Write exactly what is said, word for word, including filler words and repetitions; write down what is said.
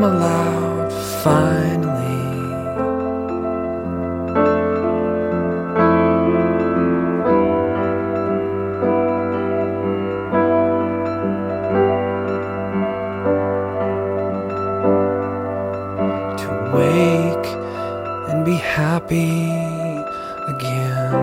I'm allowed finally to wake and be happy again.